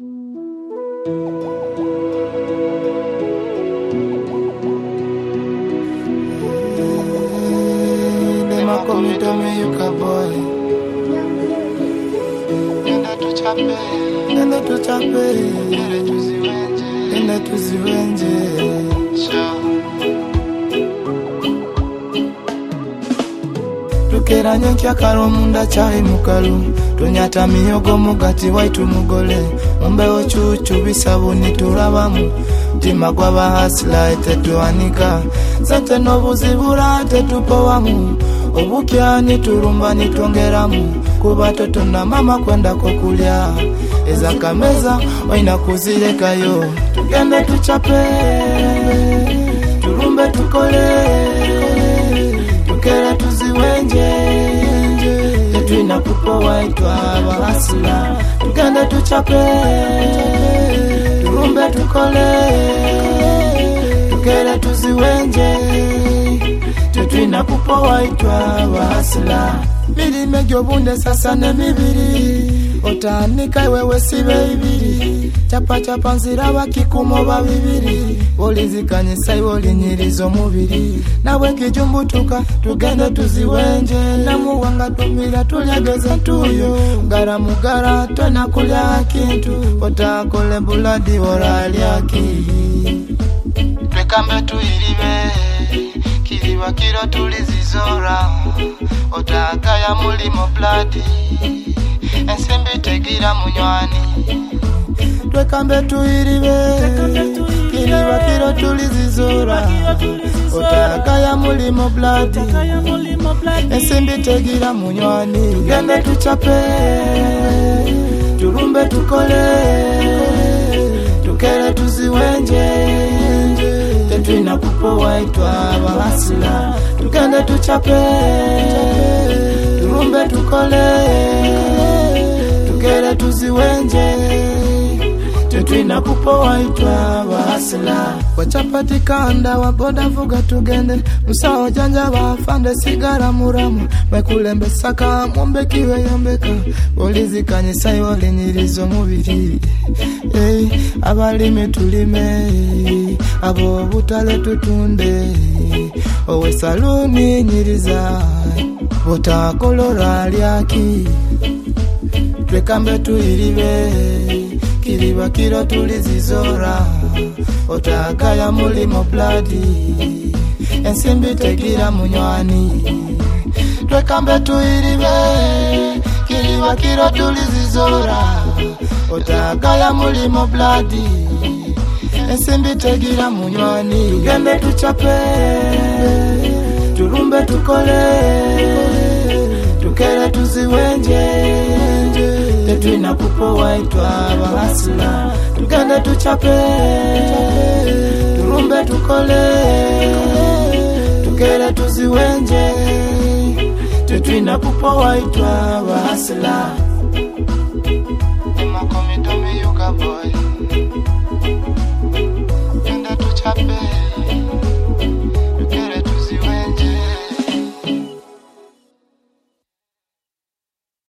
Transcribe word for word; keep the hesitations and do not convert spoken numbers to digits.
Komito me yuka boy. Nenda tuchape, nenda tuchape, nenda tuziwenje, nenda tuziwenje. Tukera nyenkya kalo munda chai mukalu, tunyata miyogo mugati waitu mugole. Mumbe ochuchu bisabuni tulabamu, tima kwa bahasila etetuanika. Sente nobuzibura tetupowamu, obukya niturumba nitwongeramu. Kuba toto na mama kwenda kokulya, eza kameza oina kuzirekayo. Tugende tuchape, turumbe tukole, tukere tuziwenje, tetuina kupowa itwa bahasila. Tugende tuchape, turumbe tukole, tukere tuziwenje, tetuina kupowa itwa bahasila. Bili mejo bunde sasa ne mibiri, otanika wewe sibe ibiri. Chapa chapa nzira bakikumo babibiri, olizikanyisa iwoli nyirizo mubiri. Nawe kijumbutuka tugende tuziwenje, namuwanga tumira tulyageze tuyo. Gara mugara tona kulya kintu, otakole buladi oralyaki. Twekambe tuiribe, kiliwa kiro tulizizora. Otakaya mulimo bloody, ensimbi tegira munywani. Twekambe tuiribe, kiliwa kiro tulizizora. Otakaya mulimo bloody, ensimbi tegira munywani. Tugende tuchape, turumbe tukole, tukere tuziwenje, tetuina kupowa itwa bahasila. Tugende tuchape, turumbe tukole, tukere tuziwenje, tetuina kupowa itwa bahasila. Wachapati kanda waboda vuga tugende, musao janja wafande sigara muramu. Mekulembe saka mwombe kiwe yombeka, olizi kanyisai wali nyirizo mubiri. Hey, abalime tulime, abo butale tutunde. Owe saluni nyiriza, utakolora lyaki. Twekambe tuiribe, kiliba kiro tulizizora. Otakaya mulimo bloody, ensimbi tegira munywani. Twekambe tuiribe, kiliba kiro tulizizora. Otakaya mulimo bloody, ensimbi tegira munywani. Tugende tuchape, turumbe tukole, tukere tuziwenje, tetuina kupowa itwa bahasila. Tugende tuchape, turumbe tukole, tukere tuziwenje, tetuina kupowa itwa bahasila.